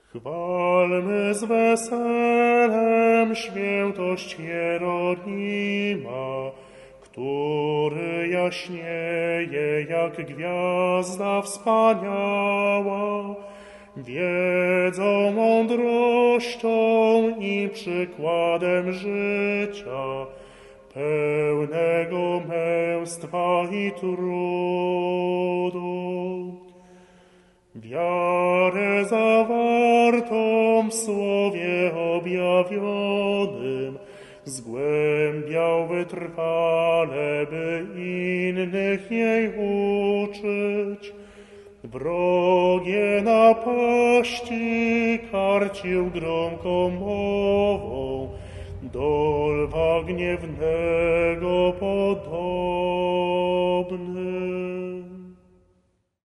Chwalmy z weselem świętość Jeronima, który jaśnieje jak gwiazda wspaniała, wiedzą, mądrością i przykładem życia, pełnego męstwa i trudu. Wiarę zawartą w Słowie objawionym zgłębiał wytrwale, by innych jej uczyć. Wrogie napaści karcił gromką mową, do lwa gniewnego podobny.